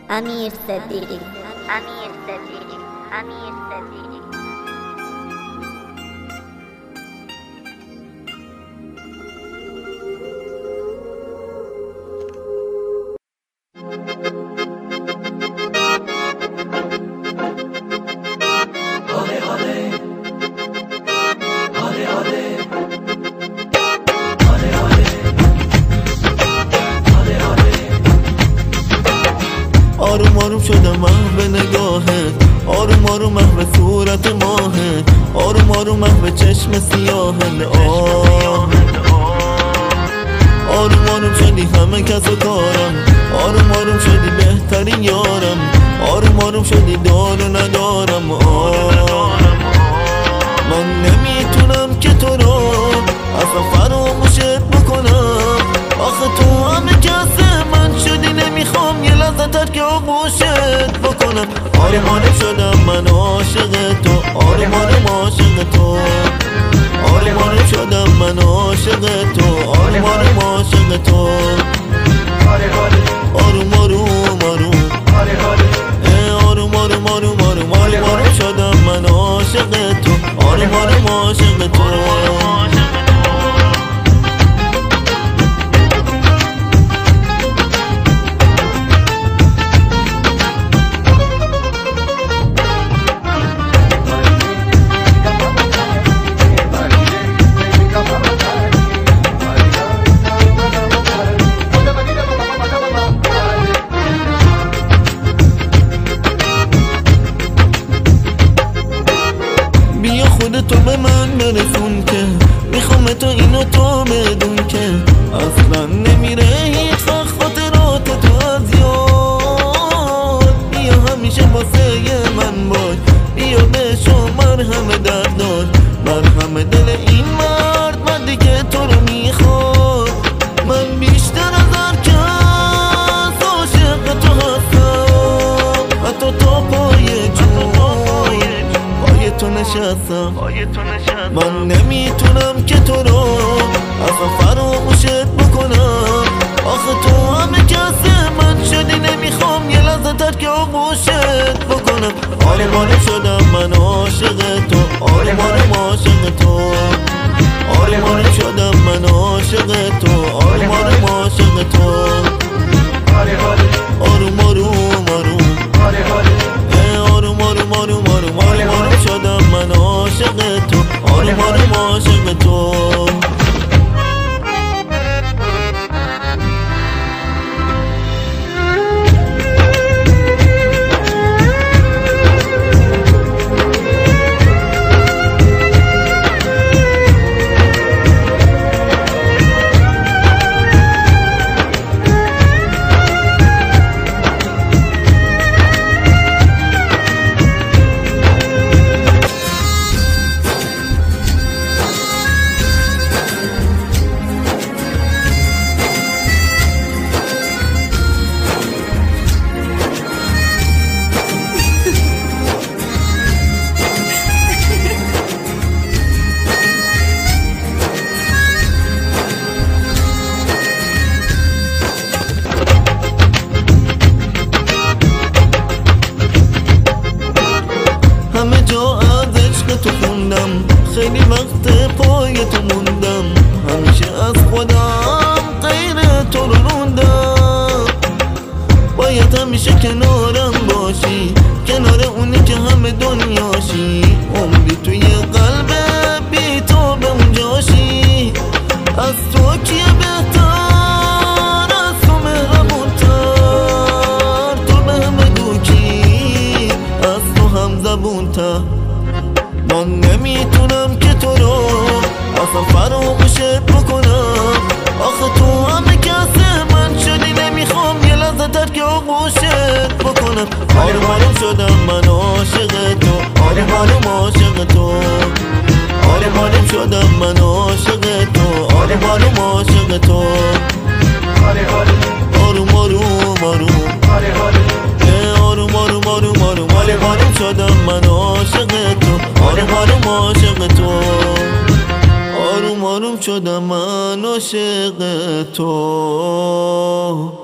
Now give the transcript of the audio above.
امیر صدیقی. امیر صدیقی. امیر صدیقی. آروم آروم شدم محو نگاهت، آروم آروم محو صورت ماهت، آروم آروم محو چشم سیاهت. آروم آروم شدی همه کس و کارم، آروم آروم شدی بهترین یارم، آروم آروم شدی دار و ندارم. من نمیتونم که تو رو اصلا فراموشت بکنم، آخه تو همه کس من شدی، نمیخوام یه لحظه ترک آغوشت بکنم. آروم آروم شدم من عاشق تو، آروم آروم عاشق تو، آروم آروم شدم من عاشق تو، آروم آروم عاشق تو. آروم آروم آروم آروم آروم آروم آروم آروم آروم شدم من عاشق تو، آروم آروم عاشق تو. بیا خودتو به من برسون که میخوام تو اینو تو بدون که اصلا نمیره هیچ وقت خاطرات تو از یاد. بیا همیشه واسه من باش، بیا بشو مرهم دردار، مرهم دل این مردی که تو رو میخواد. من بیشتر از هر کس عاشق تو هستم، حتی تا پای تو نشستم. من نمیتونم که تو رو اصلا فراموشت بکنم، آخه تو همه کس من شدی، نمیخوام یه لحظه ترک آغوشت بکنم. آروم آروم شدم من عاشق تو، آروم آروم عاشق تو، آروم آروم شدم من عاشق تو، آروم آروم عاشق تو. آروم آروم آروم آروم آروم آروم آروم آروم آروم شدم من عاشق تو، آروم آروم عاشق تو. همه جا از عشق تو خوندم، خیلی وقت پای تو موندم، همیشه از خودم غیر تو رو روندم. باید همیشه کنارم باشی، کنار اونی که همه دنیاشی، عمری توی قلب بی تو به اونجاشی. از تو کیه بهتر، از تو مهربونتر، تو به همه دوکی، از تو هم زبونتر. من نمیتونم که تو رو اصلا فراموشت بکنم، آخه تو همه کس من شدی، نمیخوام یه لحظه ترک آغوشت بکنم. آروم آروم شدم من عاشق تو، آروم آروم عاشق تو، آروم آروم شدم من عاشق تو، آروم آروم عاشق تو. آروم آروم آروم آروم آروم آروم آروم آروم آروم شدم من عاشق تو، آروم آروم عاشق تو. آروم آروم شدم من عاشق تو.